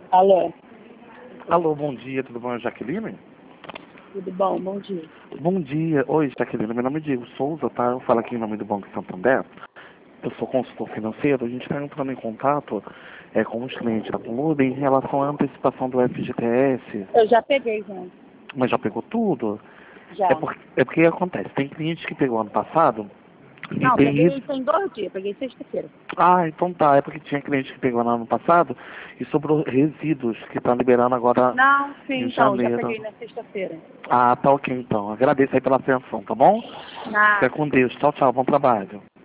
Alô, Alô, bom dia, tudo bom, Jaqueline? tudo bom? Bom dia. Bom dia, oi, Jaqueline, meu nome é Diego Souza, tá? Eu falo aqui em nome do Banco Santander. Eu sou consultor financeiro, a gente está entrando em contato com os clientes da Clube em relação à antecipação do FGTS. Eu já peguei, João. Mas já pegou tudo? Já. É porque acontece, tem cliente que pegou ano passado e Não, tem peguei ido. tem 2 dias, peguei sexta-feira. Ah, então tá, é porque tinha cliente que pegou no ano passado e sobrou resíduos que tá liberando agora Não, sim, em então, já janeiro. peguei na sexta-feira. Ah, tá ok então. Agradeço aí pela atenção, tá bom? Fica Na com Deus. Tchau, tchau. Bom trabalho.